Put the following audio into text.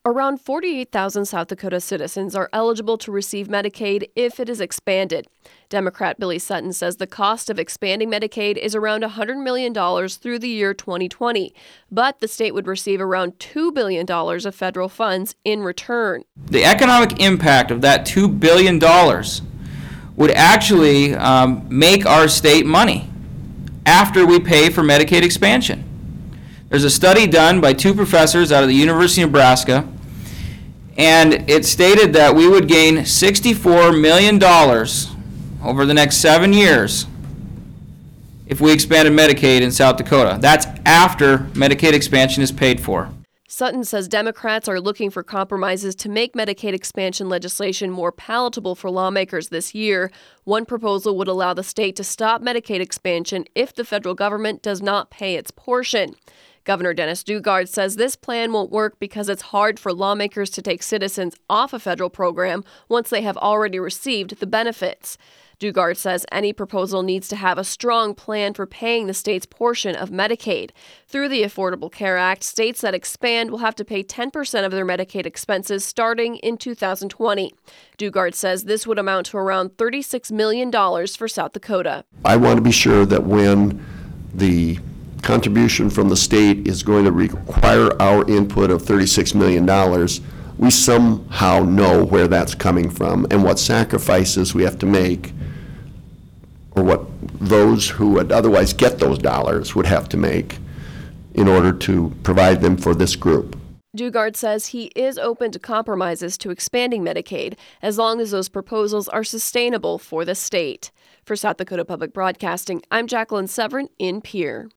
Around 48,000 South Dakota citizens are eligible to receive Medicaid if it is expanded. Democrat Billy Sutton says the cost of expanding Medicaid is around $100 million through the year 2020, but the state would receive around $2 billion of federal funds in return. The economic impact of that $2 billion would actually make our state money after we pay for Medicaid expansion. There's a study done by two professors out of the University of Nebraska, and it stated that we would gain $64 million over the next 7 years if we expanded Medicaid in South Dakota. That's after Medicaid expansion is paid for. Sutton says Democrats are looking for compromises to make Medicaid expansion legislation more palatable for lawmakers this year. One proposal would allow the state to stop Medicaid expansion if the federal government does not pay its portion. Governor Dennis Daugaard says this plan won't work because it's hard for lawmakers to take citizens off a federal program once they have already received the benefits. Daugaard says any proposal needs to have a strong plan for paying the state's portion of Medicaid. Through the Affordable Care Act, states that expand will have to pay 10% of their Medicaid expenses starting in 2020. Daugaard says this would amount to around $36 million for South Dakota. I want to be sure that when the contribution from the state is going to require our input of $36 million, we somehow know where that's coming from and what sacrifices we have to make, or what those who would otherwise get those dollars would have to make in order to provide them for this group. Daugaard says he is open to compromises to expanding Medicaid as long as those proposals are sustainable for the state. For South Dakota Public Broadcasting, I'm Jacqueline Severin in Pierre.